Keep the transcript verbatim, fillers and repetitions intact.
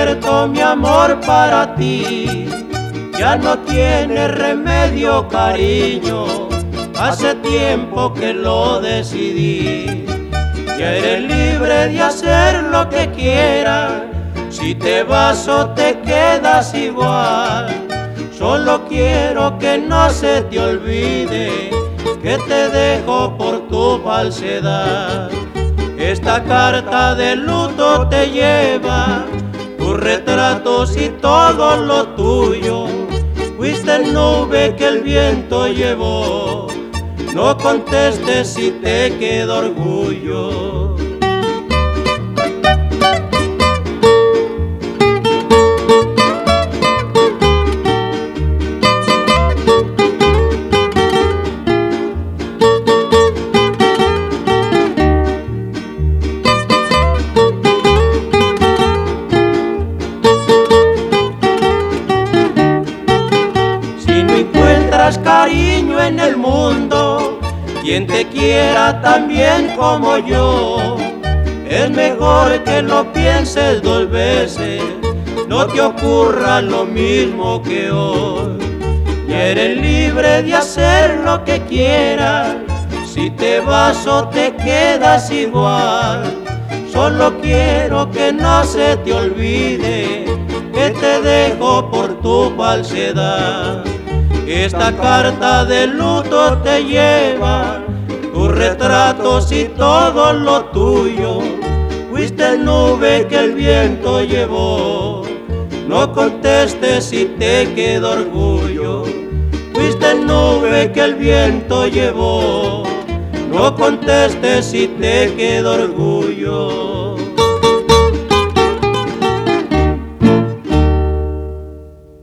muerto mi amor para ti, ya no tiene remedio, cariño, hace tiempo que lo decidí. Ya eres libre de hacer lo que quieras, si te vas o te quedas igual. Solo quiero que no se te olvide que te dejo por tu falsedad. Esta carta de luto te lleva tus retratos y todo lo tuyo. Fuiste nube que el viento llevó, no contestes si te queda orgullo. Cariño en el mundo, quien te quiera tan bien como yo, es mejor que lo pienses dos veces, no te ocurra lo mismo que hoy. Ya eres libre de hacer lo que quieras, si te vas o te quedas igual. Solo quiero que no se te olvide que te dejo por tu falsedad. Esta carta de luto te lleva tus retratos y todo lo tuyo. Fuiste nube que el viento llevó, no contestes si te queda orgullo. Fuiste nube que el viento llevó, no contestes si te queda orgullo.